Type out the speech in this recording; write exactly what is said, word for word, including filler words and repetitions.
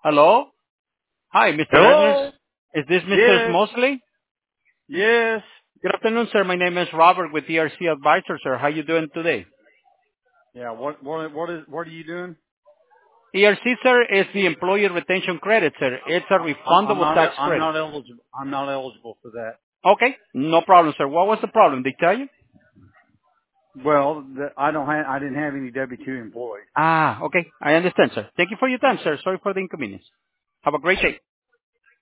Hello? Hi, Mister Ernest. Hello? Is this Mister Yes. Mosley? Yes. Good afternoon, sir. My name is Robert with E R C Advisor, sir. How you doing today? Yeah. What what what is what are you doing? E R C, sir, is the Employee Retention Credit, sir. It's a I, I- I'm refundable not tax I'm credit. not eligible. I'm not eligible for that. Okay, no problem, sir. What was the problem? Did they tell you? Well, the, I don't have I didn't have any W two employees. Ah, okay. I understand, sir. Thank you for your time, sir. Sorry for the inconvenience. Have a great day.